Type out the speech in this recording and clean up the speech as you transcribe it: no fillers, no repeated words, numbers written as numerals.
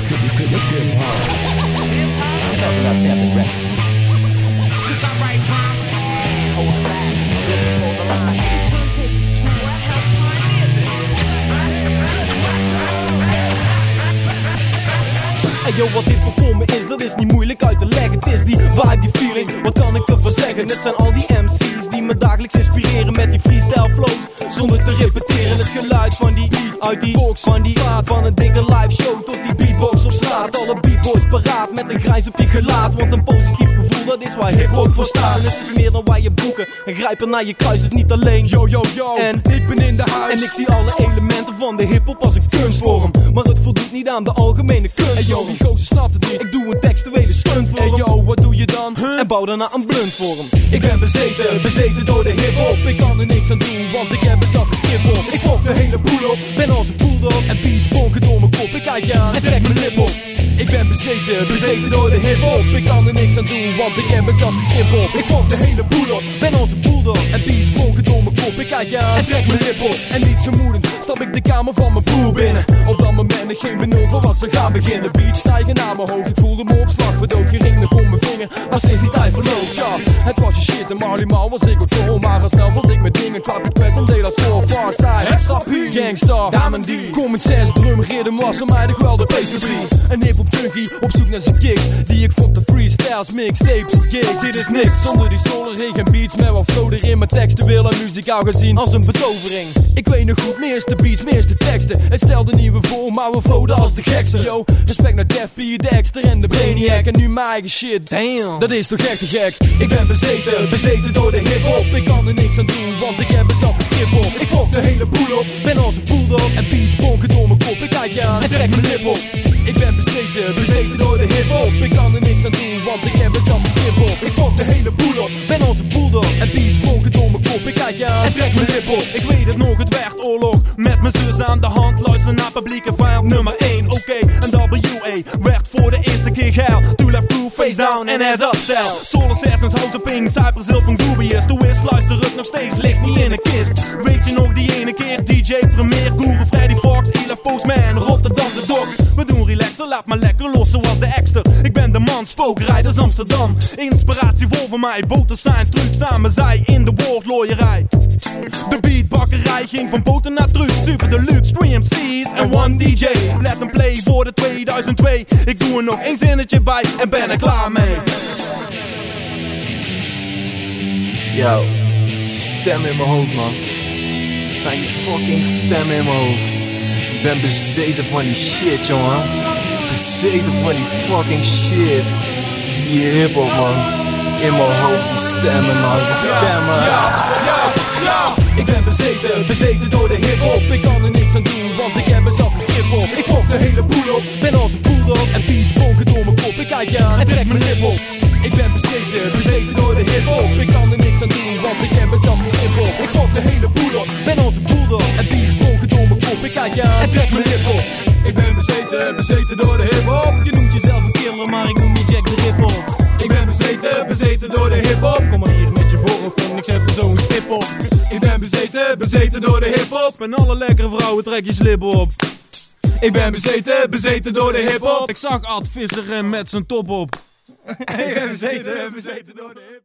I'm talking about sampling records. 'Cause I write rhymes, hold back, hold the line. Hey yo, wat dit voor me is, dat is niet moeilijk uit te leggen. Het is die vibe, die feeling, wat kan ik ervoor zeggen? Het zijn al die MC's die me dagelijks inspireren met die freestyle flows, zonder te repeteren. Het geluid van die beat uit die box, van die vaat, van een dikke live show tot die beatbox op straat. Alle beatboys paraat met een grijs op je gelaat, want een positief gevoel, dat is waar hip-hop voor staat. En het is meer dan waar je boeken en grijpen naar je kruis is niet alleen yo yo yo. En ik ben in de huis en ik zie alle elementen van de hip-hop als een kunstvorm, maar het voldoet niet aan de algemene kunst. Hey yo, die gozer snapt het niet. Ik doe een textuele stunt voor hem. Hey yo, wat doe je dan? En bouw daarna een blunt voor hem. Ik ben bezeten door de hip-hop. Ik kan er niks aan doen, want ik heb mezelf gekip-hop. Ik fok de hele boel op, ben als een bulldog. En beats bonken door mijn kop, ik kijk je aan en trek mijn lip op. Ik ben bezeten door de hip-hop. Ik kan er niks aan doen, want ik heb mezelf gekip-hop. Ik fok de hele boel op, ben als een bulldog. En beats bonken door mijn kop, ik kijk je aan en trek mijn lip op. En niet zo moedend, stap ik de kamer van mijn broer binnen. Op dat moment ik geen benul voor wat ze gaan beginnen. Beats stijgen naar mijn hoofd, ik voelde me op slag verdood. Geen ring nog om mijn vinger, maar sinds die tijd verloopt, ja. Het was je shit en Marley Marl was ik op school. Maar al snel vond ik mijn dingen, klap ik best en deed dat zo far side. Stap hier, gangstar, Diamond D. Common sense, drum, rhythm was voor mij toch wel de PCB. Een hip-hop junkie, op zoek naar zijn kicks, die ik vond de freestyles, mixtapes, gigs. Dit is niks, zonder die solar en beats, met wat flow erin. Mijn textueel en muzikaal gezien als een betovering. Ik weet nog goed, meeste beats, meeste teksten. Het stelde nieuwe voor, maar we flowden als de gekste. Yo, respect naar Def P, Dexter en de Brainiac. En nu mijn eigen shit, damn, dat is toch echt te gek. Ik ben bezeten door de hip-hop. Ik kan er niks aan doen, want ik heb mezelf gekip-hop. Ik fok de hele boel op, ben als een bulldog. En beats bonken door mijn kop, ik kijk je aan en trek mijn lip op. Ik ben bezeten door de hip-hop. Ik kan er niks aan doen, want ik heb mezelf gekip-hop. Ik fok de hele boel op, ben als een bulldog. En beats bonken door mijn kop, ik kijk je aan en trek mijn lip op. Ik weet het nog, het werd oorlog, met mijn zus aan de hand. Luister naar publieke vijand nummer 1, oké. En WA werd voor de eerste keer geil. Two left two, face down en ass up style. Soul Assassins, House of Pink, Cypress Hill van Dubious. De Wiz, luister het nog steeds, ligt niet in een kist. Weet je nog die ene keer, DJ Premier, Guru, Freddy Fox, Elef Postman, Rotterdam de Dogs. We doen relaxen, laat maar lekker los zoals de exter. Ik ben de man, spookrijders Amsterdam. Inspiratie vol van mij, boten zijn trucs samen zij in de woordlooierij. De beatbakkerij ging van boten naar truc, super deluxe, 3 MC's en 1 DJ. Let hem play voor de 2002. Ik doe er nog één zinnetje bij en ben er klaar mee. Yo, stem in mijn hoofd, man. Dat zijn die fucking stemmen in mijn hoofd. Ik ben bezeten van die shit, jongen. Bezeten van die fucking shit. Het is die hiphop, man. In mijn hoofd, die stemmen, man. Die stemmen. Ik ben bezeten door de hip-hop. Ik kan er niks aan doen, want ik heb mezelf gekip-hop. Ik fok de hele boel op, ben als een bulldog. En beats bonken door mijn kop, ik kijk je aan en trek mijn lip op. Ik ben bezeten door de hip-hop. Ik kan er niks aan doen, want ik heb mezelf gekip-hop. Ik fok de hele boel op, ben als een bulldog. En beats bonken door mijn kop, ik kijk je aan en trek mijn lip op. Ik ben bezeten door de hip-hop. Je noemt jezelf een killer, maar ik noem je Jack de Ripple. Ik ben bezeten door de hip-hop. Kom maar hier met je voorhoofd en ik zet er zo'n stip op. Ik ben bezeten door de hip-hop. En alle lekkere vrouwen trek je slip op. Ik ben bezeten door de hip-hop. Ik zag Ad Visser met zijn top op. Ik ben bezeten door de hip-hop.